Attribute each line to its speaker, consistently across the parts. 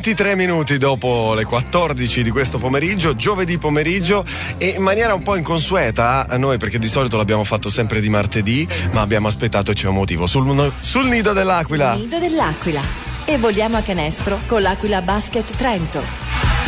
Speaker 1: 23 minuti dopo le 14 di questo pomeriggio, giovedì pomeriggio, e in maniera un po' inconsueta a noi, perché di solito l'abbiamo fatto sempre di martedì, ma abbiamo aspettato e c'è un motivo. Sul Nido dell'Aquila.
Speaker 2: Sul Nido dell'Aquila. E vogliamo a canestro con l'Aquila Basket Trento.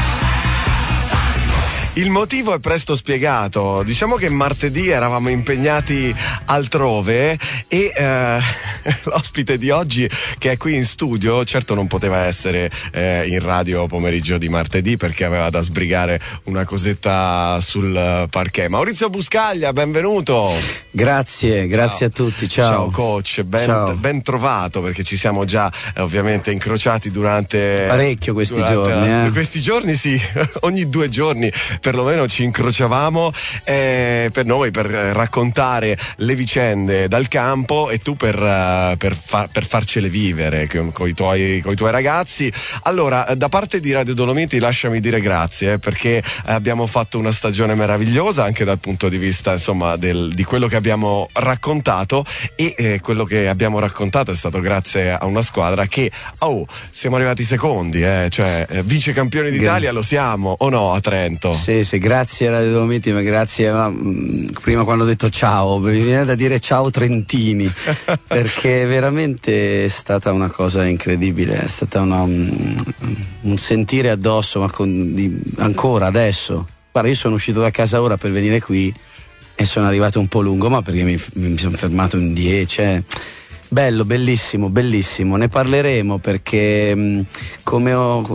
Speaker 1: Il motivo è presto spiegato. Diciamo che martedì eravamo impegnati altrove e l'ospite di oggi, che è qui in studio, certo non poteva essere in radio pomeriggio di martedì perché aveva da sbrigare una cosetta sul parquet. Maurizio Buscaglia, benvenuto.
Speaker 3: Grazie a tutti, ciao.
Speaker 1: Ciao coach, ben trovato, perché ci siamo già ovviamente incrociati durante
Speaker 3: parecchio questi giorni.
Speaker 1: Questi giorni sì, ogni 2 giorni perlomeno ci incrociavamo, per noi, per raccontare le vicende dal campo e tu per farcele vivere con i tuoi ragazzi. Allora, da parte di Radio Dolomiti lasciami dire grazie, perché abbiamo fatto una stagione meravigliosa anche dal punto di vista, insomma, di quello che abbiamo raccontato, e quello che abbiamo raccontato è stato grazie a una squadra che siamo arrivati secondi, cioè vice campioni d'Italia lo siamo, o no, a Trento?
Speaker 3: Sì, grazie a Radio Dolomiti, ma grazie, prima quando ho detto ciao mi viene da dire ciao Trentini perché veramente è stata una cosa incredibile, è stata un sentire addosso, ma ancora adesso. Guarda, io sono uscito da casa ora per venire qui e sono arrivato un po' lungo, ma perché mi sono fermato in 10. Bello, bellissimo, ne parleremo perché come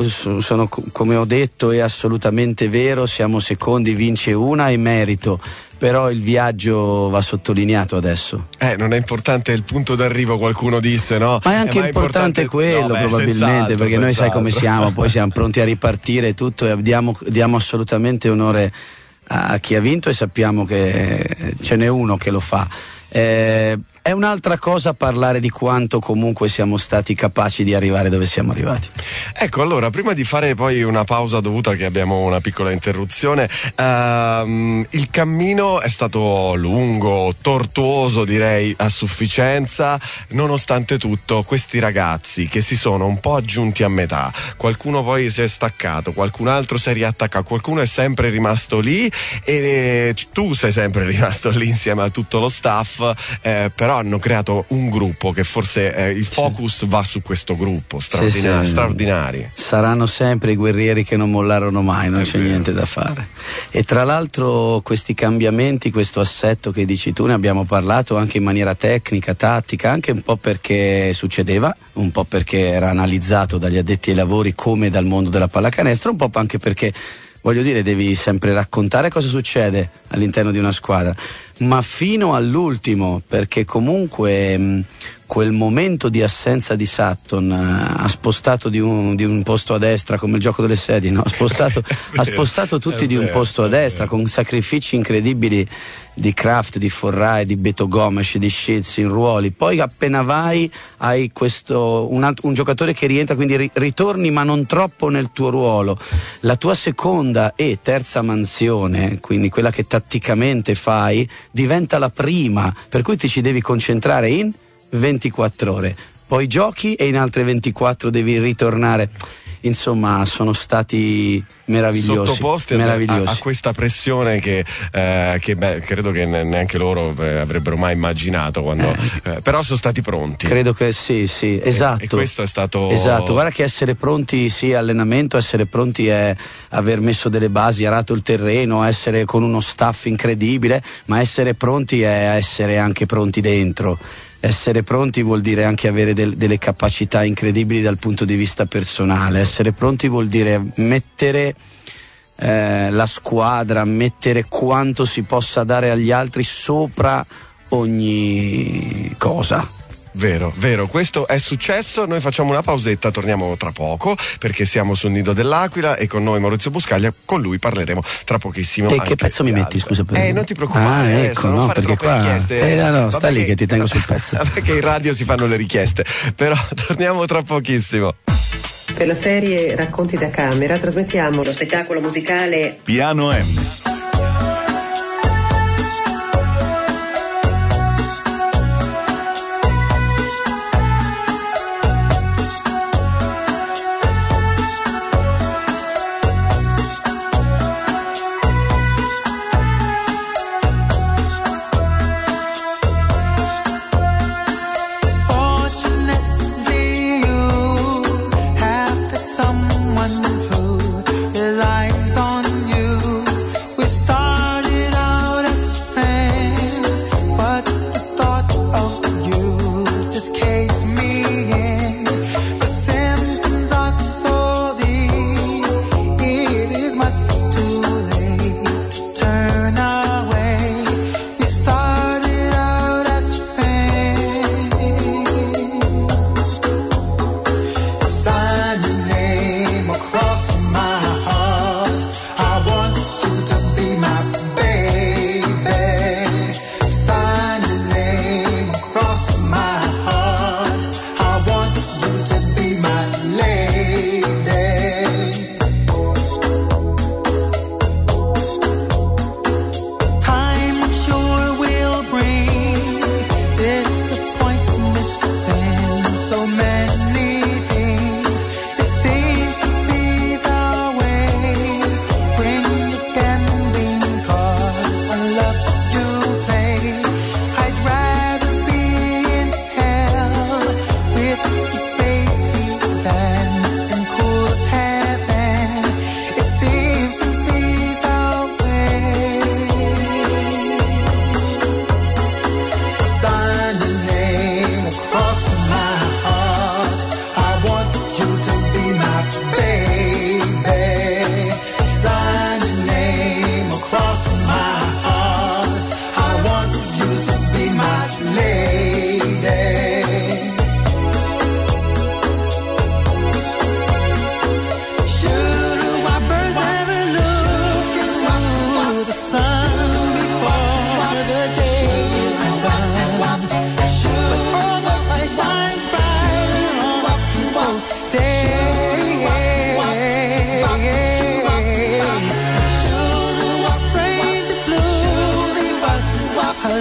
Speaker 3: ho detto è assolutamente vero, siamo secondi, vince una e merito, però il viaggio va sottolineato adesso.
Speaker 1: Non è importante il punto d'arrivo, qualcuno disse, no?
Speaker 3: Ma è anche importante quello, probabilmente, perché noi sai come siamo, poi siamo pronti a ripartire e tutto, e diamo assolutamente onore a chi ha vinto, e sappiamo che ce n'è uno che lo fa. È un'altra cosa parlare di quanto comunque siamo stati capaci di arrivare dove siamo arrivati.
Speaker 1: Ecco, allora, prima di fare poi una pausa dovuta, che abbiamo una piccola interruzione, il cammino è stato lungo, tortuoso direi a sufficienza. Nonostante tutto, questi ragazzi che si sono un po' aggiunti a metà, qualcuno poi si è staccato, qualcun altro si è riattaccato, qualcuno è sempre rimasto lì, e tu sei sempre rimasto lì insieme a tutto lo staff, però hanno creato un gruppo che forse il focus va su questo gruppo straordinari.
Speaker 3: Saranno sempre i guerrieri che non mollarono mai, non c'è niente da fare. E tra l'altro questi cambiamenti, questo assetto che dici tu, ne abbiamo parlato anche in maniera tecnica, tattica, anche un po' perché succedeva, un po' perché era analizzato dagli addetti ai lavori come dal mondo della pallacanestro, un po' anche perché, voglio dire, devi sempre raccontare cosa succede all'interno di una squadra, ma fino all'ultimo, perché comunque quel momento di assenza di Sutton ha spostato di un posto a destra, come il gioco delle sedie, no? Ha spostato tutti di un posto a destra, con sacrifici incredibili di Kraft, di Forrai, di Beto Gomes, di Shields in ruoli. Poi appena vai hai un giocatore che rientra, quindi ritorni ma non troppo nel tuo ruolo. La tua seconda e terza mansione, quindi quella che tatticamente fai, diventa la prima, per cui ti ci devi concentrare in 24 ore, poi giochi e in altre 24 devi ritornare. Insomma, sono stati meravigliosi,
Speaker 1: sottoposti a questa pressione che credo che neanche loro avrebbero mai immaginato, però sono stati pronti.
Speaker 3: Credo che sì, esatto.
Speaker 1: E questo è stato
Speaker 3: esatto. Guarda che essere pronti è allenamento, essere pronti è aver messo delle basi, arato il terreno, essere con uno staff incredibile, ma essere pronti è essere anche pronti dentro. Essere pronti vuol dire anche avere delle capacità incredibili dal punto di vista personale. Essere pronti vuol dire mettere la squadra, mettere quanto si possa dare agli altri sopra ogni cosa.
Speaker 1: Vero, questo è successo. Noi facciamo una pausetta, torniamo tra poco perché siamo sul Nido dell'Aquila e con noi Maurizio Buscaglia, con lui parleremo tra pochissimo.
Speaker 3: E che pezzo mi metti, scusa?
Speaker 1: Non ti preoccupare,
Speaker 3: ecco,
Speaker 1: non fare troppe richieste.
Speaker 3: No, sta lì che ti tengo sul pezzo.
Speaker 1: Perché in radio si fanno le richieste, però torniamo tra pochissimo.
Speaker 4: Per la serie Racconti da camera trasmettiamo lo spettacolo musicale
Speaker 5: Piano M.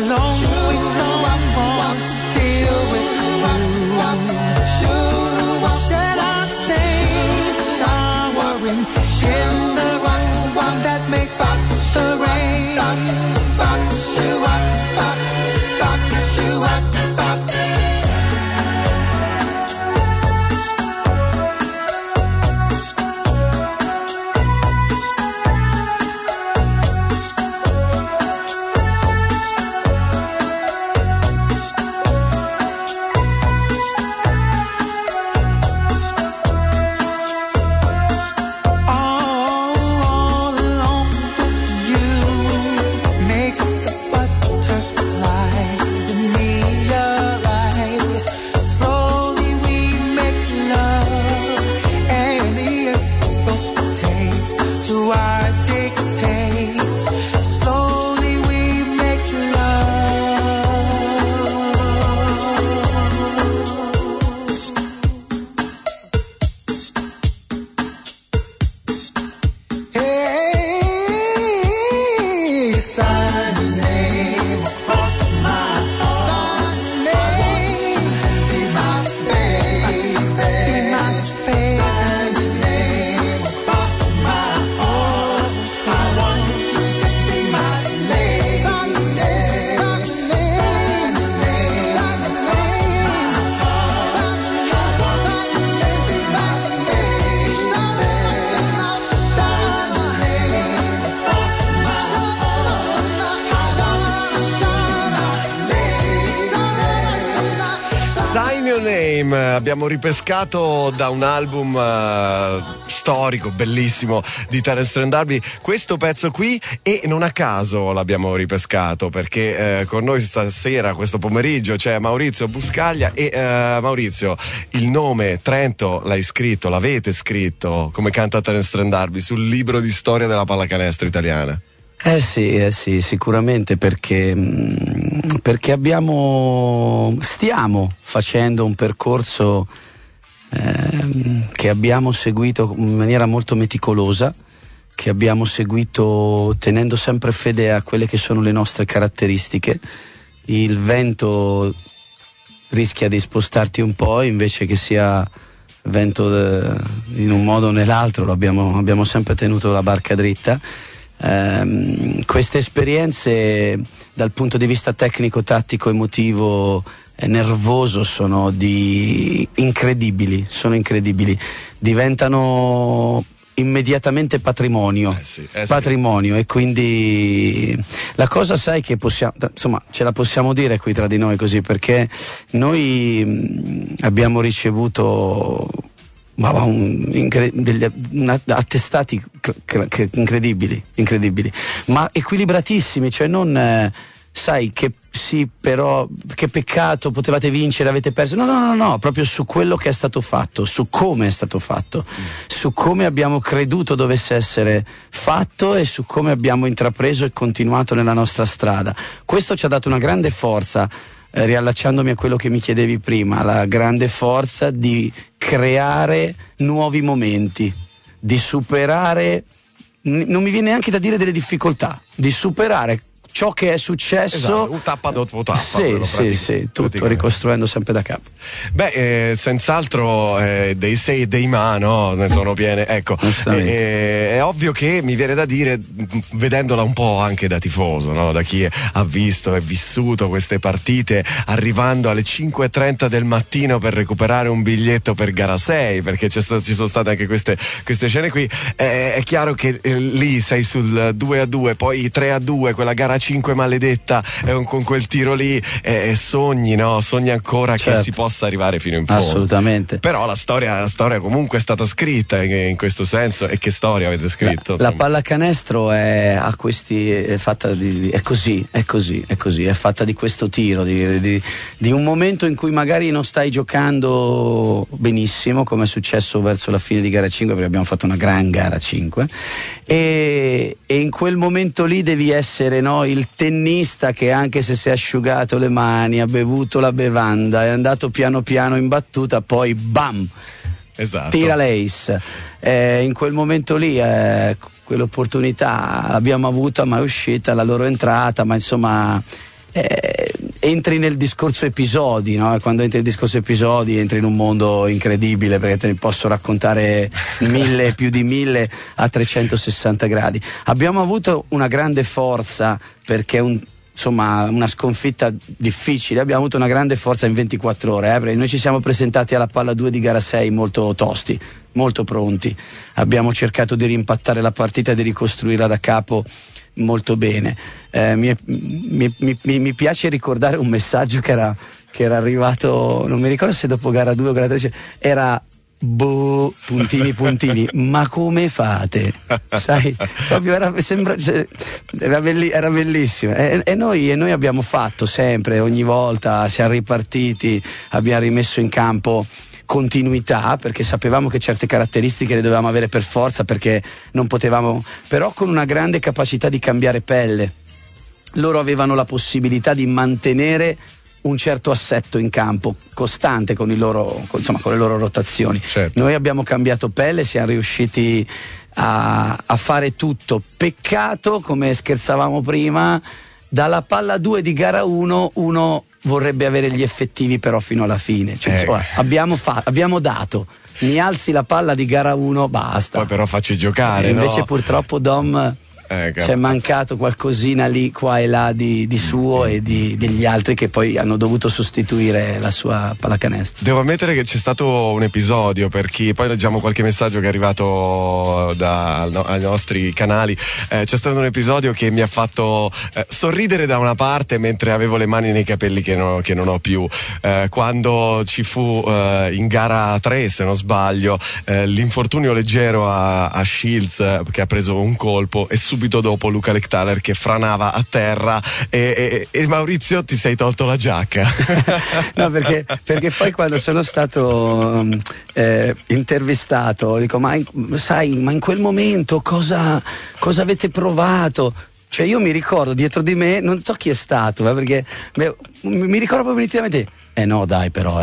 Speaker 5: alone with no one want to deal with you. Shed our stains, showering in the one that makes up the rain.
Speaker 1: Abbiamo ripescato da un album storico, bellissimo di Terence Trent D'Arby questo pezzo qui, e non a caso l'abbiamo ripescato perché con noi stasera, questo pomeriggio, c'è Maurizio Buscaglia. E Maurizio, il nome Trento l'avete scritto come canta Terence Trent D'Arby sul libro di storia della pallacanestro italiana?
Speaker 3: Sì, sicuramente perché stiamo facendo un percorso che abbiamo seguito in maniera molto meticolosa, che abbiamo seguito tenendo sempre fede a quelle che sono le nostre caratteristiche. Il vento rischia di spostarti un po', invece che sia vento in un modo o nell'altro, abbiamo sempre tenuto la barca dritta. Queste esperienze dal punto di vista tecnico, tattico, emotivo, nervoso sono incredibili, diventano immediatamente patrimonio. Patrimonio, e quindi la cosa, sai, che ce la possiamo dire qui tra di noi così, perché noi abbiamo ricevuto attestati incredibili, ma equilibratissimi, cioè non sai che sì, però che peccato, potevate vincere, avete perso. No, proprio su quello che è stato fatto, su come è stato fatto, su come abbiamo creduto dovesse essere fatto e su come abbiamo intrapreso e continuato nella nostra strada. Questo ci ha dato una grande forza, riallacciandomi a quello che mi chiedevi prima, la grande forza di creare nuovi momenti, di superare, non mi viene neanche da dire delle difficoltà, di superare ciò che è successo.
Speaker 1: Esatto, tappa dopo tappa.
Speaker 3: Sì, tutto ricostruendo sempre da capo.
Speaker 1: Senz'altro dei sei e dei ma, no? Ne sono piene. Ecco, è ovvio che mi viene da dire, vedendola un po' anche da tifoso, no? Da chi ha visto e vissuto queste partite, arrivando alle 5:30 del mattino per recuperare un biglietto per gara 6, perché ci sono state anche queste scene qui. È chiaro che lì sei sul 2-2, poi 3-2, quella gara 5 maledetta, con quel tiro lì, sogni ancora, certo, che si possa arrivare fino in fondo.
Speaker 3: Assolutamente.
Speaker 1: Però la storia comunque è stata scritta in questo senso. E che storia avete scritto?
Speaker 3: La pallacanestro è fatta è così, è fatta di questo tiro, di un momento in cui magari non stai giocando benissimo, come è successo verso la fine di gara 5, perché abbiamo fatto una gran gara 5, e in quel momento lì devi essere, no, il tennista che, anche se si è asciugato le mani, ha bevuto la bevanda, è andato piano piano in battuta, poi bam,
Speaker 1: esatto,
Speaker 3: tira l'ace. In quel momento lì quell'opportunità l'abbiamo avuta, ma è uscita la loro entrata, ma insomma entri nel discorso episodi, no? Quando entri nel discorso episodi entri in un mondo incredibile, perché te ne posso raccontare 1000, più di 1000 a 360 gradi. Abbiamo avuto una grande forza, perché una sconfitta difficile, abbiamo avuto una grande forza in 24 ore, perché noi ci siamo presentati alla palla 2 di gara 6 molto tosti, molto pronti, abbiamo cercato di rimpattare la partita e di ricostruirla da capo molto bene. Mi piace ricordare un messaggio che era arrivato, non mi ricordo se dopo gara 2 o gara 3, era puntini, ma come fate? Sai, proprio era bellissimo. E noi abbiamo fatto sempre, ogni volta siamo ripartiti, abbiamo rimesso in campo continuità, perché sapevamo che certe caratteristiche le dovevamo avere per forza, perché non potevamo, però con una grande capacità di cambiare pelle. Loro avevano la possibilità di mantenere un certo assetto in campo costante con le loro rotazioni.
Speaker 1: Certo.
Speaker 3: Noi abbiamo cambiato pelle, siamo riusciti a fare tutto. Peccato, come scherzavamo prima, dalla palla 2 di gara 1 uno vorrebbe avere gli effettivi però fino alla fine. Abbiamo dato, mi alzi la palla di gara 1, basta.
Speaker 1: Poi però facci giocare,
Speaker 3: invece
Speaker 1: no?
Speaker 3: Purtroppo Dom c'è mancato qualcosina lì, qua e là di suo e degli altri che poi hanno dovuto sostituire la sua pallacanestro.
Speaker 1: Devo ammettere che c'è stato un episodio, per chi poi leggiamo qualche messaggio che è arrivato ai nostri canali, c'è stato un episodio che mi ha fatto sorridere da una parte mentre avevo le mani nei capelli che non ho più, quando ci fu in gara 3, se non sbaglio, l'infortunio leggero a Shields, che ha preso un colpo, e subito dopo Luca Lectaler che franava a terra e Maurizio, ti sei tolto la giacca.
Speaker 3: No, perché poi quando sono stato intervistato dico ma in quel momento cosa avete provato? Cioè io mi ricordo dietro di me, non so chi è stato, perché mi ricordo proprio nitidamente. No dai però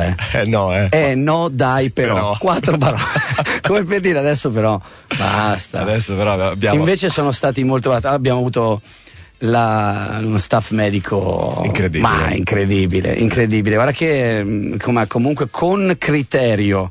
Speaker 3: no dai però 4 parole come per dire adesso però basta.
Speaker 1: Adesso però abbiamo,
Speaker 3: invece sono stati molto, abbiamo avuto uno staff medico incredibile. Guarda che comunque con criterio,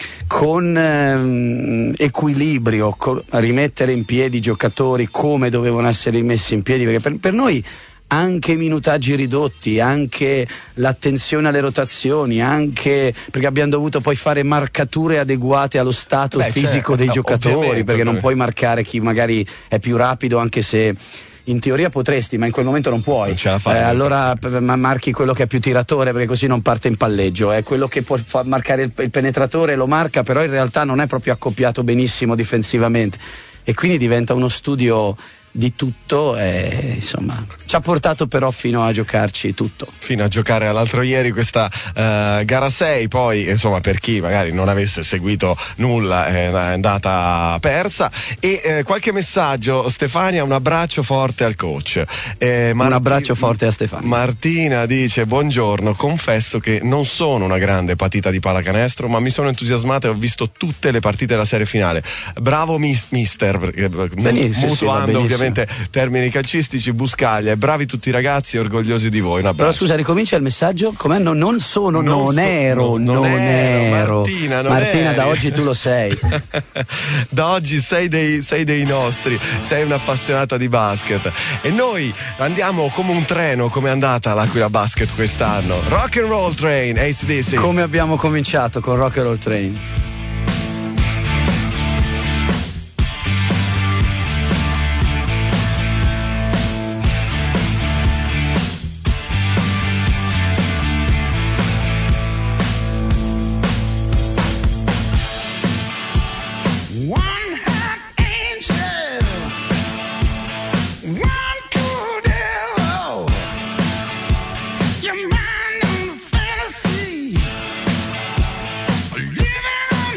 Speaker 3: con equilibrio, rimettere in piedi i giocatori come dovevano essere rimessi in piedi, perché per noi anche i minutaggi ridotti, anche l'attenzione alle rotazioni, anche perché abbiamo dovuto poi fare marcature adeguate allo stato fisico dei giocatori, perché non puoi marcare chi magari è più rapido, anche se in teoria potresti, ma in quel momento non puoi.
Speaker 1: Non ce la fai.
Speaker 3: Allora marchi quello che è più tiratore, perché così non parte in palleggio. È quello che può marcare il penetratore, lo marca, però in realtà non è proprio accoppiato benissimo difensivamente. E quindi diventa uno studio di tutto, insomma ci ha portato però fino a giocarci tutto,
Speaker 1: fino a giocare all'altro ieri questa gara 6. Poi insomma, per chi magari non avesse seguito nulla, è andata persa. E qualche messaggio. Stefania, un abbraccio forte al coach.
Speaker 3: Un abbraccio forte a Stefania.
Speaker 1: Martina dice: buongiorno, confesso che non sono una grande patita di pallacanestro, ma mi sono entusiasmata e ho visto tutte le partite della serie finale. Bravo mister, mutuando ovviamente termini calcistici, Buscaglia, e bravi tutti i ragazzi, orgogliosi di voi. Un abbraccio.
Speaker 3: Però scusa, ricomincia il messaggio. Com'è? Non ero. Martina, da oggi tu lo sei.
Speaker 1: Da oggi sei dei nostri, sei un'appassionata di basket. E noi andiamo come un treno, come è andata l'Aquila Basket quest'anno. Rock and Roll Train, AC/DC.
Speaker 3: Come abbiamo cominciato con Rock and Roll Train.
Speaker 5: Your mind and fantasy, living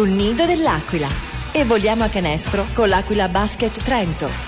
Speaker 2: sul nido dell'aquila. E voliamo a canestro con l'Aquila Basket Trento.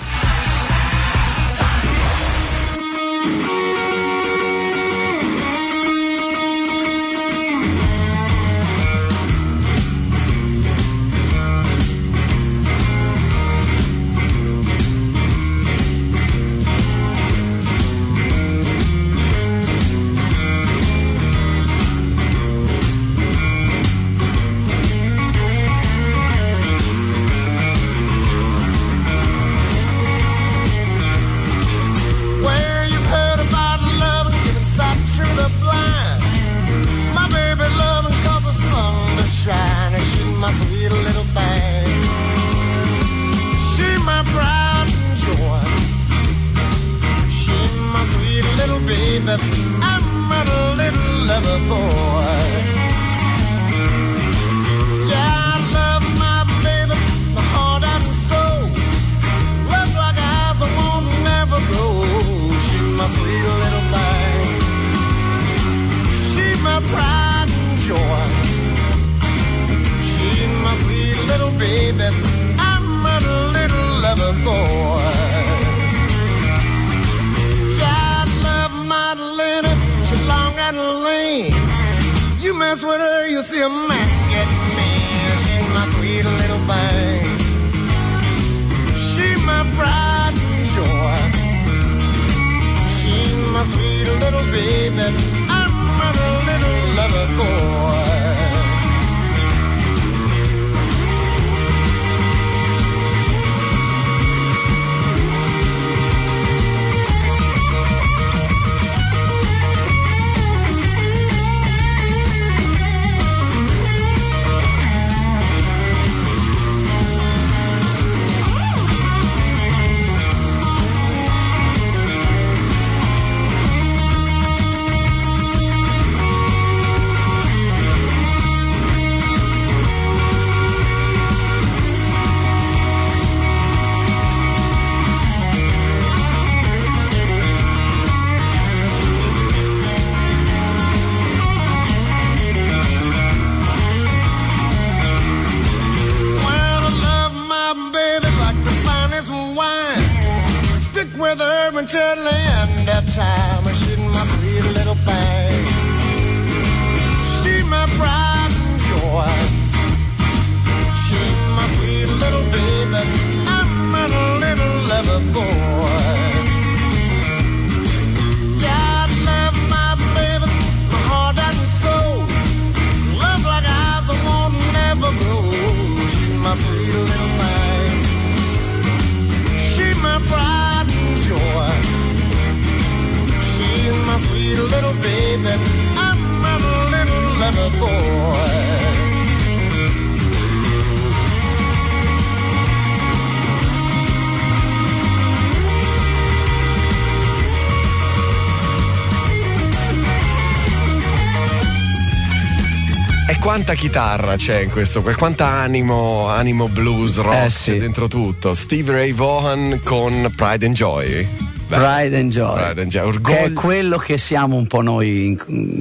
Speaker 1: Quanta chitarra c'è in questo, quanta animo blues rock
Speaker 3: sì.
Speaker 1: Dentro tutto. Steve Ray Vaughan con Pride and Joy.
Speaker 3: Pride and Joy, che è quello che siamo un po' noi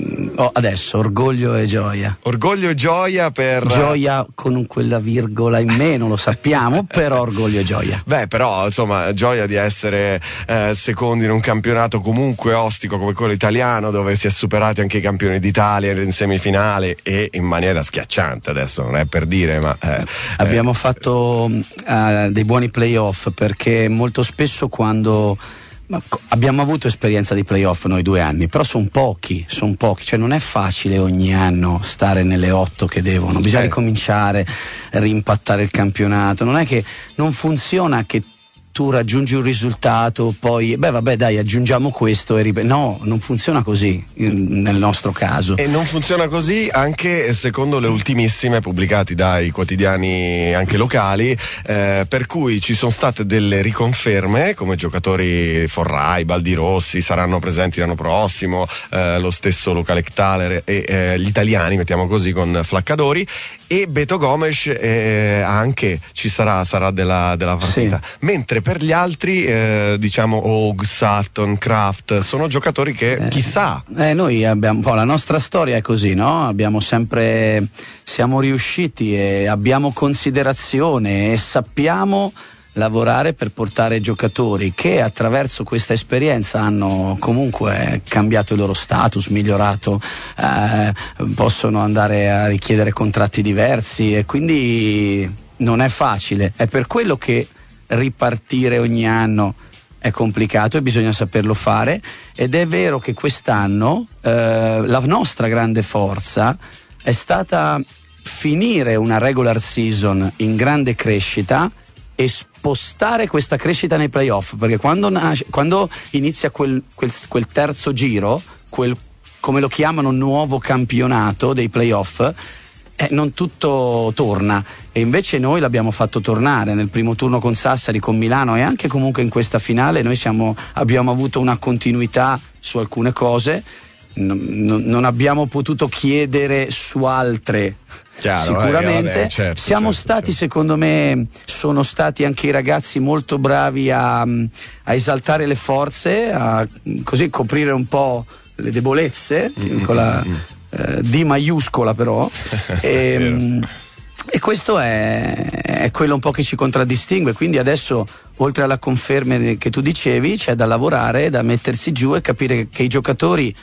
Speaker 3: adesso, orgoglio e gioia.
Speaker 1: Orgoglio e gioia per...
Speaker 3: Gioia con quella virgola in meno, lo sappiamo, però orgoglio e gioia.
Speaker 1: Beh, però, insomma, gioia di essere secondi in un campionato comunque ostico come quello italiano, dove si è superati anche i campioni d'Italia in semifinale e in maniera schiacciante, adesso non è per dire, ma...
Speaker 3: Abbiamo fatto dei buoni playoff, perché molto spesso quando... abbiamo avuto esperienza di playoff noi 2 anni, però sono pochi, cioè non è facile ogni anno stare nelle 8 che devono, bisogna ricominciare, rimpattare il campionato, non è che non funziona che tu raggiungi un risultato, poi dai, aggiungiamo questo e no, non funziona così nel nostro caso.
Speaker 1: E non funziona così anche secondo le ultimissime pubblicati dai quotidiani anche locali, per cui ci sono state delle riconferme, come giocatori Forrai, Baldirossi saranno presenti l'anno prossimo, lo stesso Luca Lectaler e gli italiani, mettiamo così, con Flaccadori, e Beto Gomes anche ci sarà della partita,
Speaker 3: Sì.
Speaker 1: mentre per gli altri diciamo Hogg, Sutton, Kraft sono giocatori che chissà.
Speaker 3: Noi abbiamo un po' la nostra storia è così, no? Siamo riusciti e abbiamo considerazione e sappiamo lavorare per portare giocatori che attraverso questa esperienza hanno comunque cambiato il loro status, migliorato, possono andare a richiedere contratti diversi e quindi non è facile. È per quello che ripartire ogni anno è complicato e bisogna saperlo fare, ed è vero che quest'anno la nostra grande forza è stata finire una regular season in grande crescita e spostare questa crescita nei playoff, perché quando inizia quel terzo giro, come lo chiamano, nuovo campionato dei playoff, non tutto torna, e invece noi l'abbiamo fatto tornare nel primo turno con Sassari, con Milano, e anche comunque in questa finale noi abbiamo avuto una continuità su alcune cose, non abbiamo potuto chiedere su altre.
Speaker 1: Chiaro,
Speaker 3: sicuramente
Speaker 1: certo,
Speaker 3: siamo stati, secondo me sono stati anche i ragazzi molto bravi a esaltare le forze, a così coprire un po' le debolezze con la D maiuscola però e questo è quello un po' che ci contraddistingue. Quindi adesso, oltre alla conferma che tu dicevi, c'è da lavorare, da mettersi giù e capire che i giocatori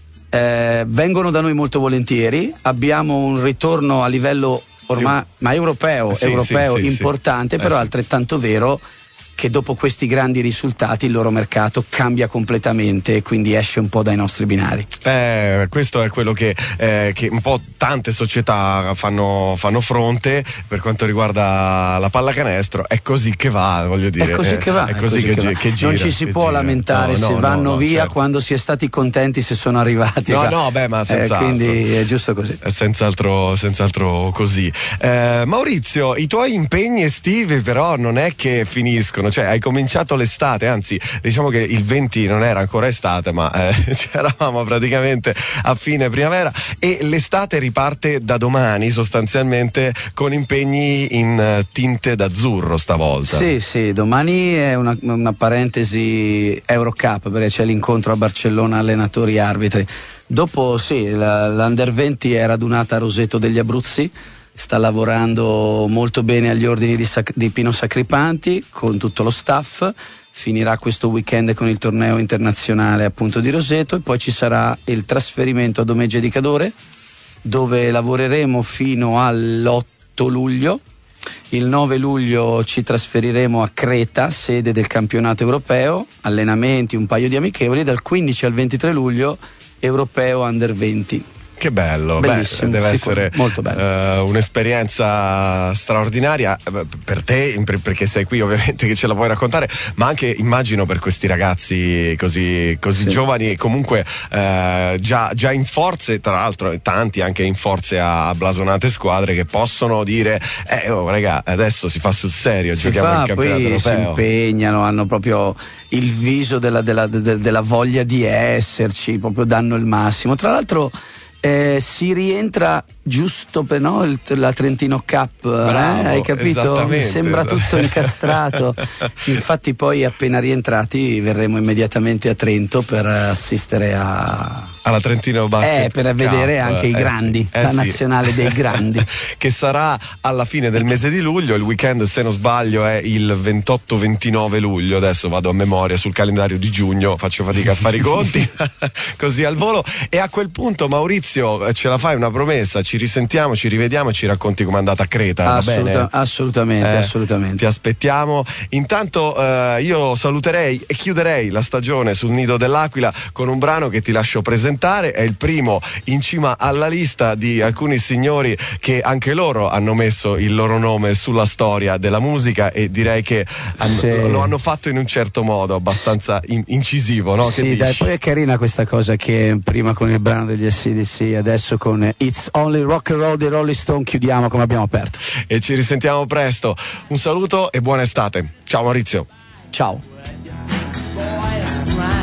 Speaker 3: vengono da noi molto volentieri. Abbiamo un ritorno a livello ormai europeo importante, però è altrettanto vero che dopo questi grandi risultati il loro mercato cambia completamente e quindi esce un po' dai nostri binari.
Speaker 1: Questo è quello che un po' tante società fanno fronte per quanto riguarda la pallacanestro. È così che va, voglio dire.
Speaker 3: È così che va.
Speaker 1: È così che gira.
Speaker 3: Non ci si può lamentare se vanno via,
Speaker 1: certo.
Speaker 3: Quando si è stati contenti se sono arrivati.
Speaker 1: Ma senz'altro.
Speaker 3: Quindi è giusto così.
Speaker 1: È senz'altro così. Maurizio, i tuoi impegni estivi però non è che finiscono. Cioè, hai cominciato l'estate, anzi diciamo che il 20 non era ancora estate, ma eravamo praticamente a fine primavera, e l'estate riparte da domani sostanzialmente con impegni in tinte d'azzurro stavolta.
Speaker 3: Sì, domani è una parentesi Eurocup, perché c'è l'incontro a Barcellona allenatori arbitri. Dopo l'Under 20 è radunata a Roseto degli Abruzzi, sta lavorando molto bene agli ordini di Pino Sacripanti con tutto lo staff. Finirà questo weekend con il torneo internazionale appunto di Roseto, e poi ci sarà il trasferimento a Domegge di Cadore, dove lavoreremo fino all'8 luglio. Il 9 luglio ci trasferiremo a Creta, sede del campionato europeo, allenamenti, un paio di amichevoli. Dal 15 al 23 luglio europeo Under 20.
Speaker 1: Che bello,
Speaker 3: bellissimo,
Speaker 1: deve essere
Speaker 3: molto bello.
Speaker 1: Un'esperienza straordinaria per te, perché sei qui ovviamente che ce la puoi raccontare, ma anche immagino per questi ragazzi così giovani e comunque già in forze, tra l'altro tanti anche in forze a blasonate squadre, che possono dire raga, adesso si fa sul serio, giochiamo il campionato
Speaker 3: poi
Speaker 1: europeo.
Speaker 3: Si impegnano, hanno proprio il viso della voglia di esserci, proprio danno il massimo. Tra l'altro si rientra giusto per la Trentino Cup.
Speaker 1: Bravo,
Speaker 3: hai capito? Sembra tutto incastrato. Infatti poi appena rientrati verremo immediatamente a Trento per assistere
Speaker 1: alla Trentino Basket
Speaker 3: per vedere anche i grandi, la nazionale dei grandi,
Speaker 1: che sarà alla fine del mese di luglio. Il weekend, se non sbaglio, è il 28-29 luglio. Adesso vado a memoria sul calendario di giugno, faccio fatica a fare i conti così al volo. E a quel punto, Maurizio, ce la fai una promessa? Ci risentiamo, ci rivediamo e ci racconti com'è andata a Creta, va bene?
Speaker 3: Assolutamente.
Speaker 1: Ti aspettiamo. Intanto io saluterei e chiuderei la stagione sul Nido dell'Aquila con un brano che ti lascio presentare. È il primo in cima alla lista di alcuni signori che anche loro hanno messo il loro nome sulla storia della musica, e direi che lo hanno fatto in un certo modo abbastanza incisivo, no?
Speaker 3: Sì, dai, poi è carina questa cosa che prima con il brano degli AC/DC, adesso con It's Only Rock and Roll dei Rolling Stone chiudiamo come abbiamo aperto.
Speaker 1: E ci risentiamo presto. Un saluto e buona estate. Ciao Maurizio.
Speaker 3: Ciao.